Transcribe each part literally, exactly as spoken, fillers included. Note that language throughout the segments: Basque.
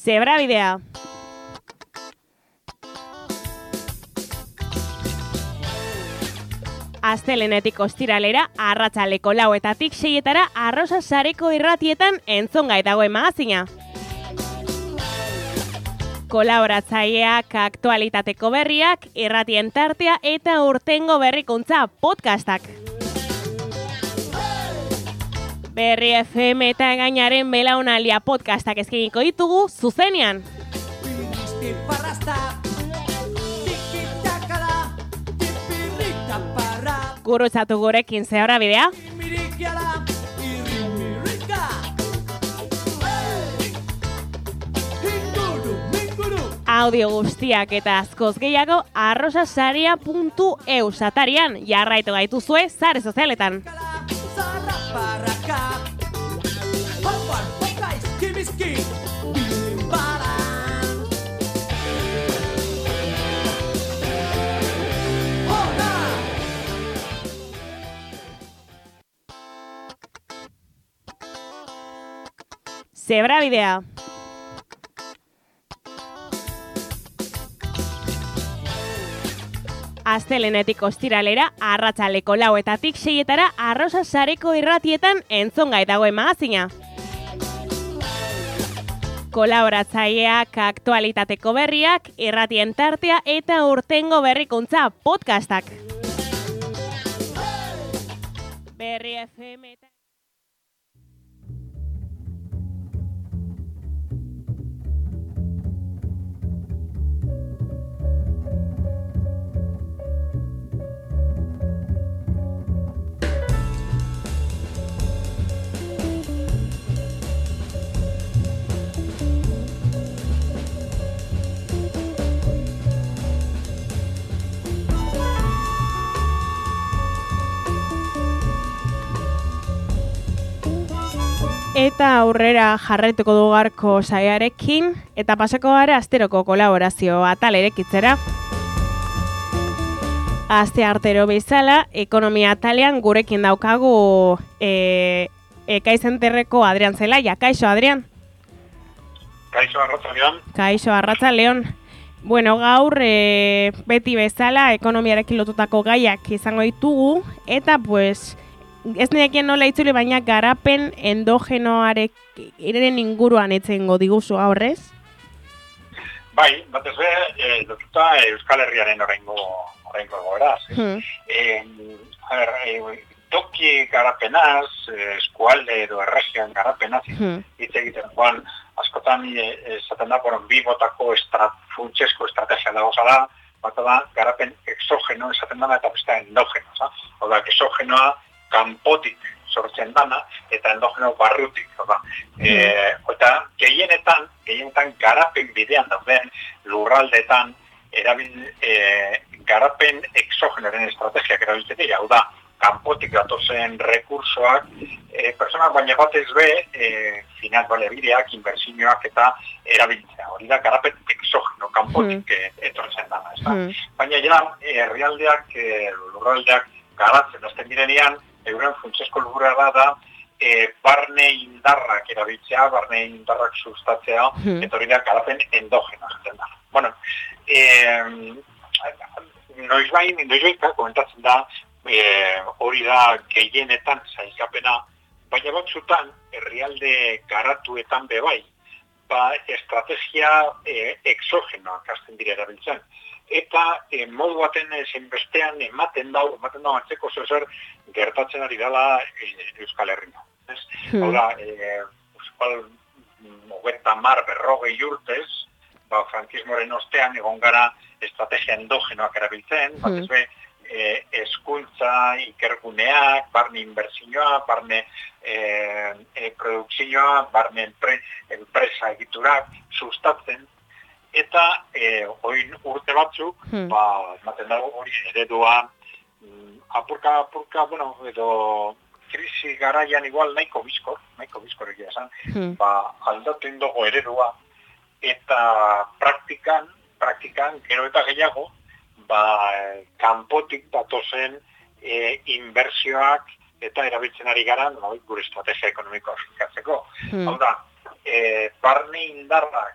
Zebrabidea. Astelehenetik ostiralera, arratsaldeko lauetatik seietara Arrosa sareko irratietan entzongai dagoen magazina. Kolaboratzaileak, aktualitateko berriak, irratien tartea eta urtengo berrikuntza podcastak. Berri F M eta Gainaren belaunaldia podcastak eskainiko ditugu zuzenean. Gurutzatu gurekin Zebrabidea. Audio guztiak eta askoz gehiago arrosasaria puntu e u satarian jarraitu gaituzue sare sozialetan. Zebrabidea. Astelehenetik ostiralera, arratsaldeko lauetatik seietara Arrosa sareko irratietan entzongai dagoen magazina. Kolaboratzaileak, aktualitateko berriak, irratien tartea eta urtengo berrikuntza podcastak. Berri F M eta... Eta aurrera jarraituko du gaurko saiarekin eta pasako gara asteroko kolaborazio atal erekitzera. Aste artero bezala, ekonomia atalean gurekin daukagu e, Ekaizenterreko Adrian Zelaia. Kaixo, Adrian? Kaixo, Arratzaleon. Kaixo, Arratzaleon. Bueno, gaur e, beti bezala ekonomiarekin lotutako gaiak izango ditugu eta pues... Ez nekien nola itzuli, baina garapen endogenoarek eren inguruan etzengo diguzu aurrez? Bai, batez be, e, lotuta Euskal Herriaren oraingo oraingo goraz. Hmm. E, a ber, e, toki garapenaz, eskualde edo erregioan garapenaz, hmm. hitz egiten joan, askotan esaten da, boron, bi botako estrat, funtsezko estrategia dago zala, bat da, garapen exogeno esaten dana eta besta endogeno. Za? Oda, exogenoa kanpotik sortzen dana eta endogeno barrutik. Mm. E, eta gehienetan, gehienetan garapen bidean dauden lurraldetan erabil, e, garapen exogenoren estrategiak erabiltzen dira. Hau da, kanpotik datozen rekursoak, e, personak baina batez be, e, finaz baliabideak, inbertsioak eta erabiltzea. Hori da, garapen exogeno, kanpotik mm. etortzen dana. Mm. Baina ja, herrialdeak, e, lurraldeak garatzen azten direnean, euren funtsezko lurra da, e, barne indarrak erabiltzea, barne indarrak sustatzea, hmm. eta hori da garapen endogeno jaten da. Bueno, e, noizbain, noizbain komentatzen da, e, hori da gehienetan zaizkapena, baina batzutan, herrialde garatuetan bebai, ba, estrategia e, exogenoak hasten dira erabiltzen. Eta e, modu baten zein bestean ematen dau, ematen dau antzeko zer gertatzen ari dela e, Euskal Herria. Hmm. Hau da, e, Euskal hogeita hamar berrogei urtez, ba, frankismoren ostean egon gara estrategia endogenoak erabiltzen, hmm. batez be, e, hezkuntza ikerguneak, barne inbertsioa, barne e, e, produkzioa, barne enpre, enpresa egiturak sustatzen, eta eh, oin urte batzuk, hmm. ba, ematen dago hori eredua, mm, apurka, apurka, bueno, edo krisi garaian igual nahiko bizkor, nahiko bizkor egia esan, hmm. ba, aldatu indogo eredua, eta praktikan, praktikan, gero eta gehiago, ba, kanpotik datozen e, inbertsioak eta erabiltzen ari gara, no, gure estrategia ekonomikoa aplikatzeko. Hmm. Hau da, e, barne indarrak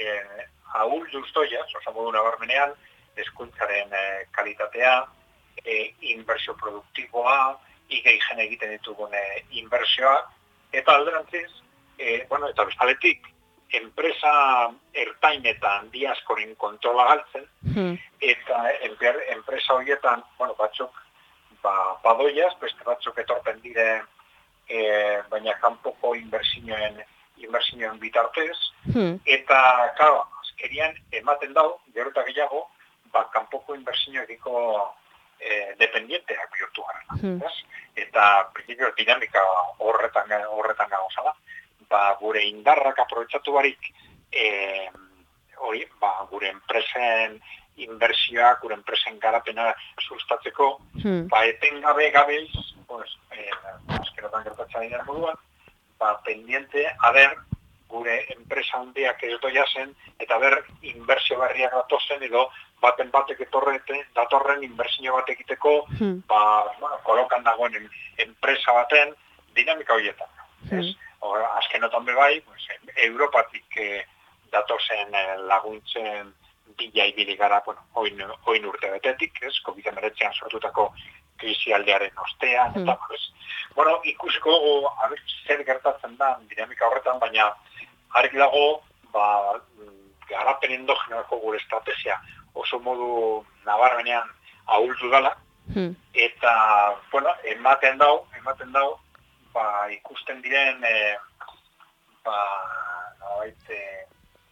e, ahulduz doia, oso modu nabarmenean, hezkuntzaren e, kalitatea, e, inbertsio produktiboa, igeigen egiten ditugun e, inbertsioa, eta alderantziz, e, bueno, eta bestaletik, enpresa ertain eta handi askoren kontrola galtzen, hmm. eta enper, enpresa horietan, bueno, batzuk, ba, badoiaz, beste batzuk etorpen dire, e, baina kanpoko inbertsioen, inbertsioen bitartez, hmm. eta, claro, azkerian ematen dau, gero eta gehiago, ba, kanpoko inbertsioekiko e, dependienteak bihurtu gara. Hmm. Eta, prinsipio, dinamika horretan, horretan gagozala. Ba, gure indarrak aprobetsatu barik, e, hori, ba, gure enpresen inbertsioa, gure enpresen garapena sustatzeko, hmm. ba, etengabe gabeiz, pues, e, azkerotan gertatzen dira moduan, ba, pendiente, haber, gure enpresa handiak ez doia zen, eta ber, inbertsio berriak datozen, edo baten batek etorrete, datorren inbertsio bat egiteko, hmm. ba, bueno, kolokan dagoen enpresa baten dinamika horietan, hmm. ez? Azkenotan bebai, pues, Europatik eh, datozen eh, laguntzen bila ibili gara, bueno, oin, oin urte betetik, ez, covid hemeretzian sortutako krisialdearen ostean, mm. eta, pues, bueno, ikusiko dugu, zer gertatzen da, dinamika horretan, baina, argi dago, ba, garapen endogenako gure estrategia oso modu nabarmenean ahuldu dala, mm. eta, bueno, ematen dau, ematen dau, ba, ikusten diren, e, ba, nabait, e,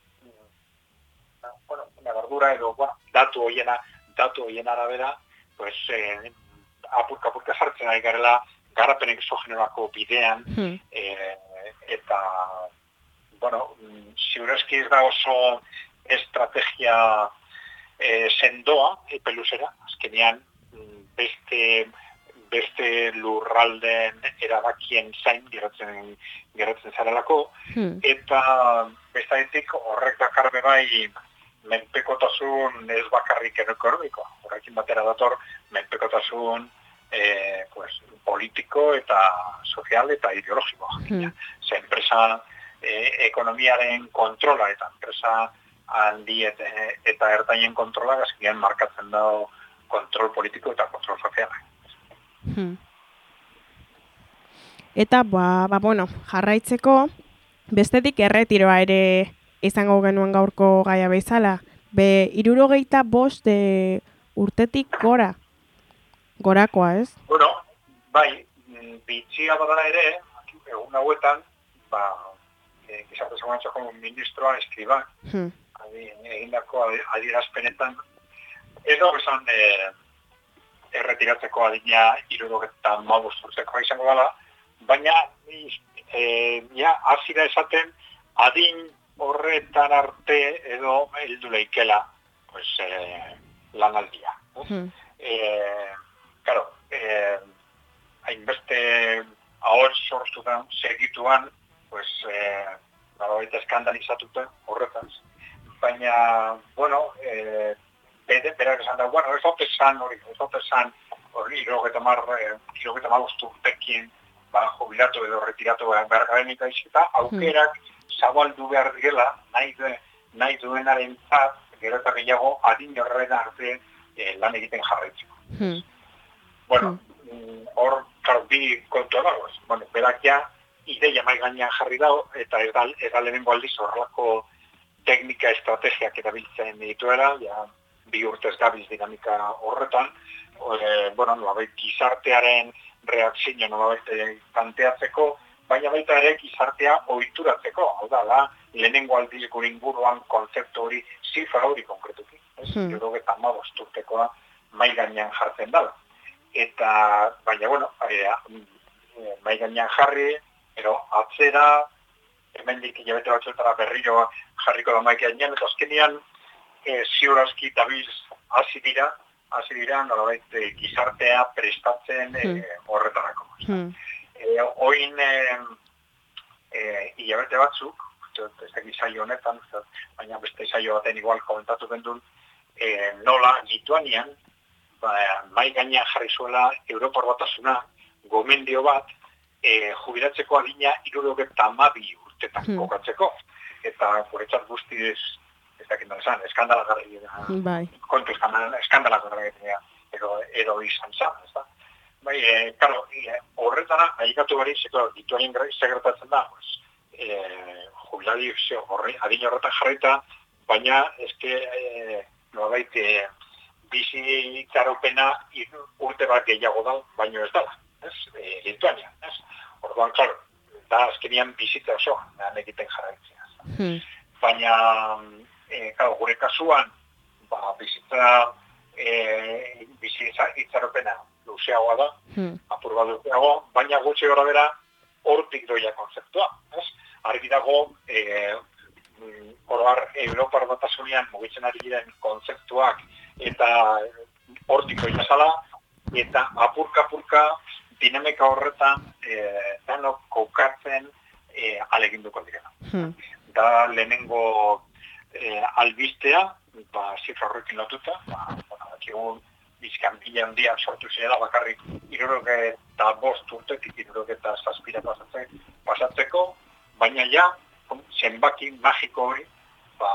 bueno, nagardura edo, bueno, datu hoiena, datu hoien arabera, pues, e, apurka-apurka sartzen ari garela, garapen exogenerako bidean, hmm. e, eta, bueno, ziurazki ez da oso estrategia e, sendoa, epeluzera, azkenean, beste, beste lurralden erabakien zain geratzen, geratzen zarelako, hmm. eta bestaetik horrek dakar bebai menpekotasun ez bakarrik ekonomiko. Horrekin batera dator menpekotasun e, pues, politiko eta sozial eta ideologiko. Hmm. Ze enpresa e, ekonomiaren kontrola eta enpresa handi eta, eta ertainen kontrola gazkian markatzen dago kontrol politiko eta kontrol soziala. Hmm. Eta, ba, ba, bueno, jarraitzeko, bestetik erretiroa ere izango genuen gaurko gaia bezala. Be, hirurogeita bost de urtetik gora, gorakoa, ez? Bueno, bai, bitxia badala ere, egun hauetan, ba, e, gizarte segurantzako ministroa eskriba, hmm. egindako adierazpenetan, ez dago esan, e, erretiratzeko adina hirurogeita hamabost urtekoa izango dela, baina e, ja, azira esaten adin horretan arte edo heldu leikela pues, e, lanaldia. Hmm. E, claro, e, hainbeste ahor sortutan segituan, pues, e, baita eskandalizatuten horretaz, baina, bueno, e, Bede, berak esan da, bueno, ez dut esan hori, ez dut esan hori, irogeta mar, irogeta magustu urtekin, ba, jubilatu edo retiratu behar garen eta aukerak zabaldu behar direla, nahi, du, nahi duenaren zat, gero eta gehiago, adin horren arte eh, lan egiten jarraitzeko. Hmm. Bueno, hor, hmm. karo, bi kontu dago, bueno, berak ja, ideia mai gainean jarri dago, eta ez da, ez da lehenengo aldiz horrelako teknika estrategiak erabiltzen dituela, ja, bi urtez gabiz dinamika horretan, e, bueno, nolabait gizartearen reakzio nolabait planteatzeko, baina baita ere gizartea ohituratzeko, hau da, da, lehenengo aldiz gure inguruan kontzeptu hori, zifra hori konkretuki, ez, hmm. hirurogeita hamabost urtekoa mai gainean jartzen dela. Eta, baina, bueno, e, e, mai gainean jarri, ero, atzera, hemendik hilabete batzuetara berriro jarriko da mai gainean, eta azkenean, E, ziurazki dabiz hasi dira, hasi dira, nolabait e, gizartea prestatzen e, hmm. horretarako. Hmm. E, oin, e, e, hilabete batzuk, ez da gizaio honetan, baina beste zaio baten igual komentatu gendun, e, nola Lituanian, ba, mai gainean jarri zuela Europar Batasuna, gomendio bat, e, jubilatzeko adina hirurogeita hamabi urtetan hmm. kokatzeko. eta guretzat guztiz, ez dakit nola esan, eskandalagarri da, bai. kontu eskandalagarri edo, edo izan zan, ez da? Bai, e, karo, e, horretara, ahikatu bari, zeko, dituain segretatzen da, pues, e, jubilari, horre, adin horretan jarraita, baina, eske, e, nolabait, e, bizi itxaropena urte bat gehiago da, baino ez dala, ez? E, Lituania, ez? Orduan, klaro, da azkenian bizitza osoa, da egiten jarraitzea. Hmm. Baina, e, claro, gure kasuan, ba, bizitza, e, bizitza itxaropena luzeagoa da, hmm. apur bat luzeago, baina gutxi gora bera hortik doia konzeptua, ez? Argi dago, e, oroar, Europar Batasunean mugitzen ari diren konzeptuak eta hortik doia zala, eta apurka-apurka dinamika horretan e, danok kokatzen e, aleginduko direla. Hmm. Da lehenengo e, albistea, ba, zifra horrekin lotuta, ba, bueno, dakigun bizkan bila handiak sortu zirela bakarrik hiruroge eta bost urtetik hiruroge eta zazpira pasatzeko, baina ja, zenbaki magiko hori, ba,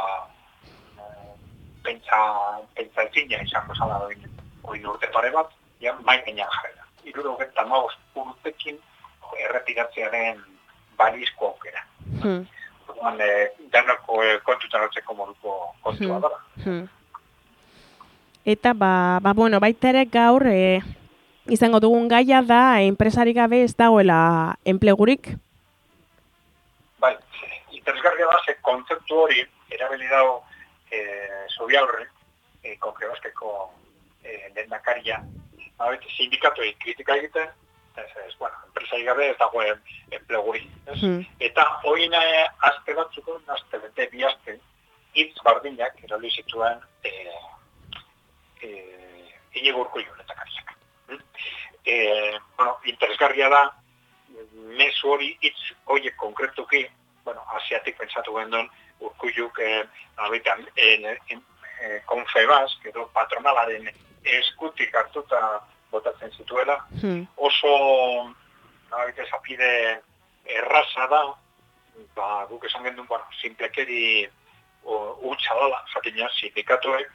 pentsa, pentsa ezina izango zala hori urte pare bat, ja, main gainean jarrera. Hiruroge eta maost urtekin erretiratzearen balizko aukera. Hmm. Orduan, eh, danako eh, kontutan hartzeko moduko kontua dara. Hmm. Eta, ba, ba, bueno, baita ere gaur, e, izango dugun gaia da, enpresarik gabe ez dagoela enplegurik? Bai, interesgarria da, ze kontzeptu hori, erabili dago, e, Zubiaurre, e, Konfebaskeko e, lehendakaria, abete, sindikatuei kritika egiten, ez, ez, bueno, enpresarik gabe ez dago enplegurik. Hmm. Eta hori nahi, azte batzuko, azte bete, bi azte, hitz bardinak, erabili zituen, e, Eh, Iñigo Urkullu lehendakariak. Eh, bueno, interesgarria da, mezu hori hitz horiek konkretuki, bueno, asiatik pentsatu gendun, Urkulluk, eh, abitan, eh, eh, Confebask, edo patronalaren eskutik hartuta botatzen zituela, hmm. oso, abite, zapide erraza da, ba, guk esan gendun, bueno, simplekeri utxa dala, zakina, sindikatuek,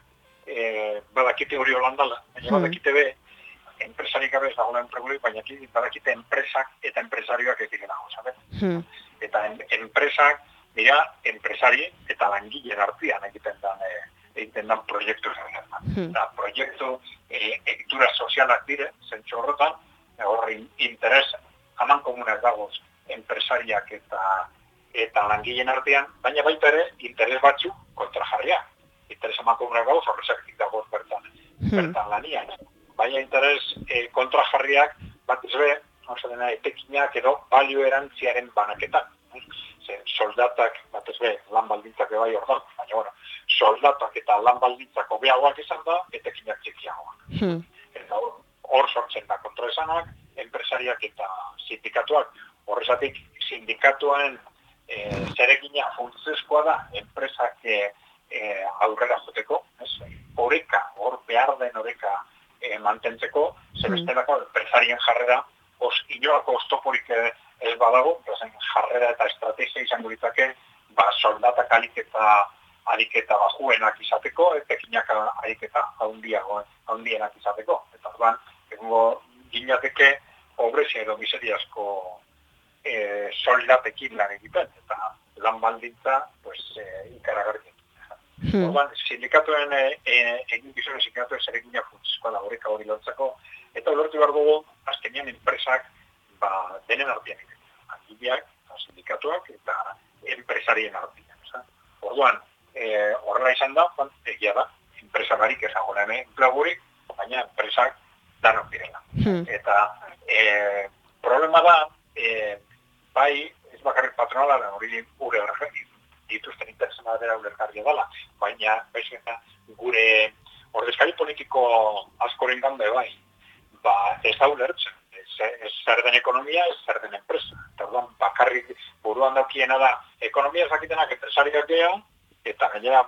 E, badakite hori holandala, baina hmm. badakite be, enpresarik gabe ez dagoela enpregurik, baina badakite enpresak eta enpresarioak ez direla, zabe? Hmm. Eta en, enpresak, dira, enpresari eta langileen artean egiten dan, e, egiten dan proiektu zerretan. Hmm. Eta proiektu e, egitura sozialak dire, zentsu horretan, horri interes, haman komunak dagoz, enpresariak eta, eta langileen artean, baina baita ere, interes batzu kontrajarriak. Interes amakomunak gauz, horrezaketik dagoz bertan, hmm. bertan lanian. Baina interes eh, kontrajarriak, bat ez be, dena, etekinak edo balio erantziaren banaketan. Zer, soldatak, bat ez be, lan baldintzak bai hor da, baina bueno, soldatak eta lan baldintzak hobeagoak izan da, etekinak txikiagoak. Hmm. Eta hor sortzen da kontraesanak, enpresariak eta sindikatuak, horrezatik sindikatuaren eh, zeregina funtzezkoa da, enpresak eh, E, aurrera joteko, ez? Oreka, hor behar den oreka e, mantentzeko, zebestelako enpresarien jarrera, os, inolako oztoporik ez badago, jarrera eta estrategia izango ditzake, ba, soldatak aliketa, aliketa bajuenak izateko, etekinak aliketa haundiago, haundienak izateko. Eta ban, egungo ginateke, pobrezia edo miseriasko e, soldatekin lan egiten, eta lan baldintza, pues, e, ikaragarri. Hmm. Orban, sindikatuen egin gizonen sindikatuen zeregina funtzizkoa da horreka hori lortzeko, eta lortu behar dugu, azkenean enpresak ba, denen artean egiten. Angileak, sindikatuak eta enpresarien artean. Orduan, e, horrela izan da, egia da, enpresa barik ezagoen enplegurik, baina enpresak danok direla. Hmm. Eta e, problema da, e, bai, ez bakarrik patronala, hori gure horrekin, dituzten interesena dela ulergarria dela, baina baizena gure ordezkari politiko askoren ganbe bai, ba ez da ulertzen, ez, ez zer den ekonomia, ez zer den enpresa. Eta orduan bakarrik buruan daukiena da, ekonomia ezakitenak enpresariak dira, eta gainera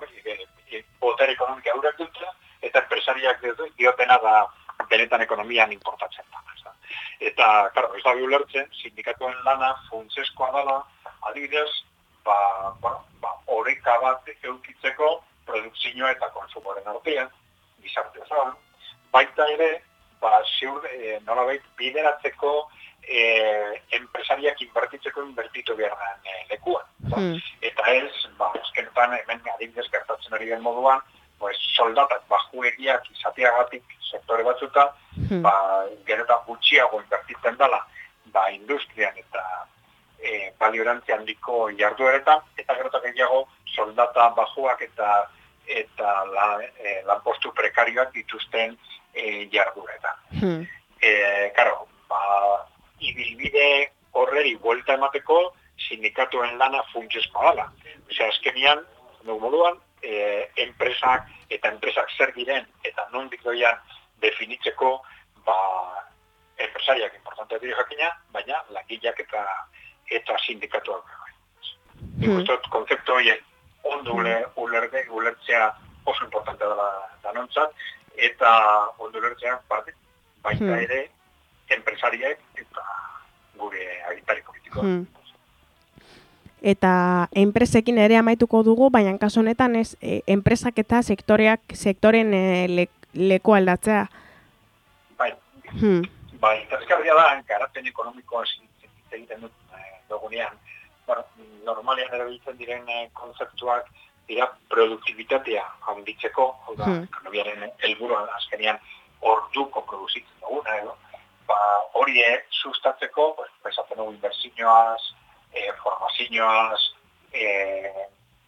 poter ekonomika eurek dute, eta enpresariak diotena da benetan ekonomian importatzen da. Eta, karo, ez da bi ulertzen, sindikatuen lana funtzezkoa dela, adibidez, ba, bueno, ba, oreka bat eukitzeko produkzioa eta konsumoren artean, gizarte osoan, baita ere, ba, ziur, e, nolabait bideratzeko e, enpresariak inbertitzeko inbertitu behar den e, lekuan. Hmm. Eta ez, ba, eskenetan, hemen adibidez gertatzen ari den moduan, pues, soldatak bajuegiak izateagatik sektore batzuta, hmm. ba, gerotan gutxiago inbertitzen dela, ba, industrian eta e, baliorantzi handiko jardueretan, eta gerotan gehiago soldata bajuak eta eta la, e, lanpostu prekarioak dituzten e, jardueretan. Hmm. E, karo, ba, ibilbide horreri buelta emateko sindikatuen lana funtsezkoa dela. Osea, azkenian, dugu moduan, e, enpresak eta enpresak zer diren eta nondik doian definitzeko ba, enpresariak importantea dire jakina, baina langileak eta eta sindikatuak. Hmm. Ikustot, konzeptu horiek ondo ulerge, ulertzea oso importantea dela danontzat, eta ondo ulertzea bat, baita hmm. ere enpresariek eta gure agintari politikoa. Hmm. Eta enpresekin ere amaituko dugu, baina kasu honetan ez e, enpresak eta sektoreak, sektoren e, le, leku aldatzea. Bai, hmm. bai, eta ezkarria da, garapen ekonomikoa egiten dut e, dugunean. Bueno, normalean erabiltzen diren eh, konzeptuak dira produktibitatea handitzeko, hau da, hmm. ekonomiaren helburua azkenean orduko produzitzen duguna, edo, ba, hori sustatzeko, pues, pesatzen dugu inbertsioaz, eh, formazioaz, eh,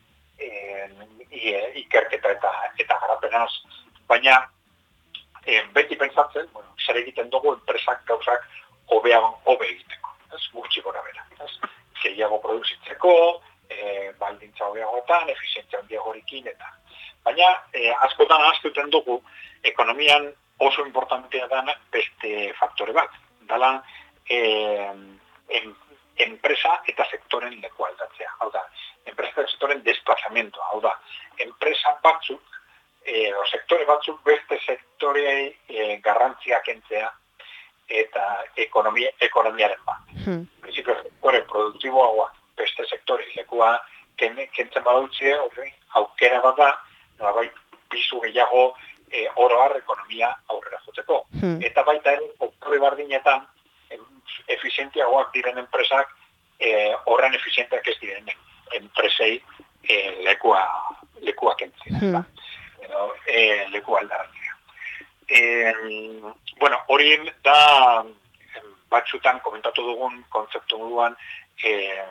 eh, ikerketa eta, eta garapenaz, baina eh, beti pentsatzen, bueno, zer egiten dugu enpresak gauzak hobean hobe egiteko, ez, gutxi gora bera, ez, gehiago produzitzeko, e, baldintza hobeagoetan, efizientzia handiagorikin eta. Baina, e, askotan ahaztuten dugu, ekonomian oso importantea da beste faktore bat. Dala, e, en, enpresa eta sektoren leku aldatzea. Hau da, enpresa eta sektoren desplazamentoa. Hau da, enpresa batzuk, e, o sektore batzuk beste sektorei e, garrantzia kentzea eta ekonomia, ekonomiaren bat. Hmm. Principio, sektore produktiboa, beste sektore lekua kentzen badutzie, aukera bat da, bai, pisu gehiago e, oroar ekonomia aurrera joteko. Hmm. Eta baita ere, sektore bardinetan, efizientiagoak diren enpresak, e, horren efizienteak ez diren enpresei e, lekua, lekua kentzea. Hmm. Edo, e, lekua aldaraztea. E, bueno, hori da batzutan komentatu dugun kontzeptu moduan e,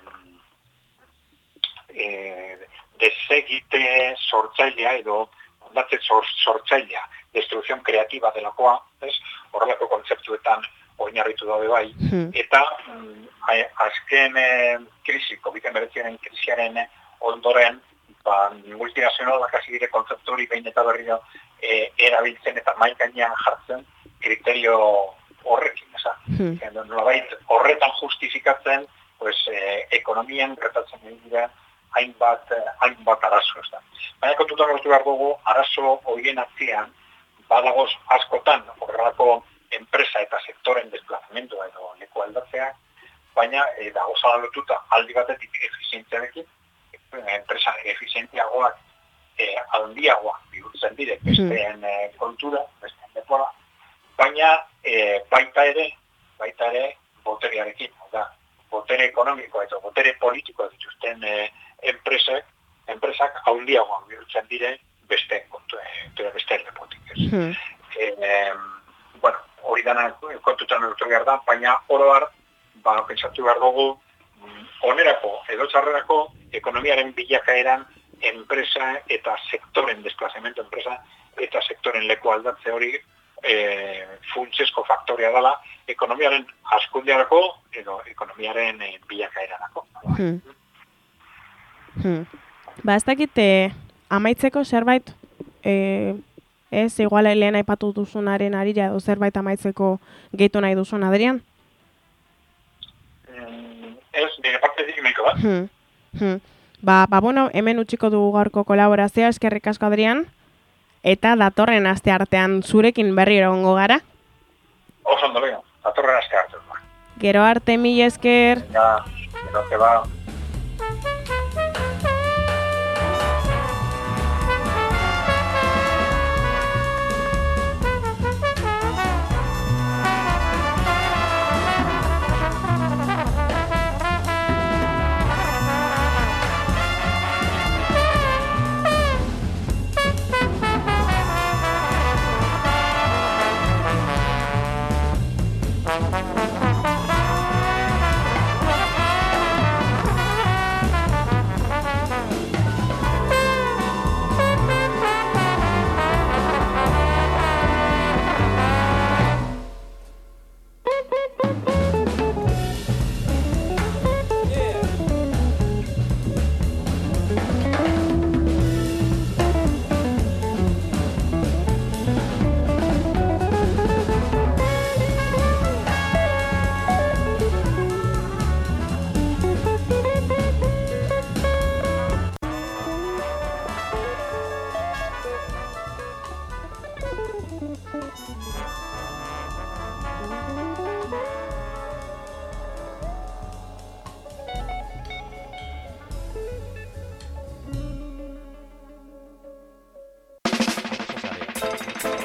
e, desegite sortzailea edo ondatze sortzailea, destrucción kreatiba delakoa, ez? Horrelako kontzeptuetan oinarritu daude bai, hmm. eta mm, azken e, krisi, covid hemeretziaren krisiaren ondoren, ba, multinazionalak hasi dire kontzeptu hori behin eta berriro e, erabiltzen eta mahai gainean jartzen kriterio horrekin, eza. Hmm. Nolabait horretan justifikatzen, pues, e, ekonomian gertatzen dira hainbat, hainbat arazo, ez da. Baina kontutan hartu behar dugu, arazo horien atzian, badagoz askotan horrelako enpresa eta sektoren desplazamentua edo leku aldatzea, baina e, dagoza lotuta aldi batetik efizientziarekin, enpresa efizientziagoak e, handiagoak bihurtzen dire besteen e, kontura, besteen lepoa, baina e, baita ere, baita ere boterearekin, da, botere ekonomikoa eta botere politikoa dituzten e, enpresek, enpresak handiagoak bihurtzen dire besteen kontu, e, besteen lepotik. Hmm. E, e, bueno, hori dana kontutan dut behar da, baina oroar, ba, pentsatu behar dugu, onerako edo txarrerako ekonomiaren bilakaeran enpresa eta sektoren desplazamento enpresa eta sektoren leku aldatze hori e, funtsezko faktorea dela ekonomiaren hazkundearako edo ekonomiaren e, bilakaerarako. Hmm. Hmm. Ba, ez dakit amaitzeko zerbait e, ez, igual lehen aipatu duzunaren arira edo zerbait amaitzeko gehitu nahi duzun, Adrian? Ez, nire parte dikimeko bat. Hmm. Hmm. Ba, ba, bueno, hemen utziko dugu gaurko kolaborazioa, eskerrik asko, Adrian, eta datorren aste artean zurekin berriro egongo gara. Oso ondo, lego, datorren aste artean. Gero arte, mila esker. Ja, gero arte ba.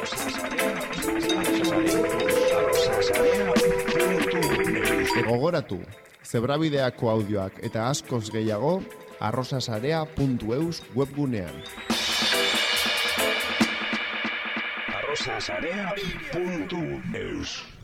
Gogoratu, Zebrabideako audioak eta askoz gehiago arrosasarea puntu eus webgunean. arrosasarea puntu eus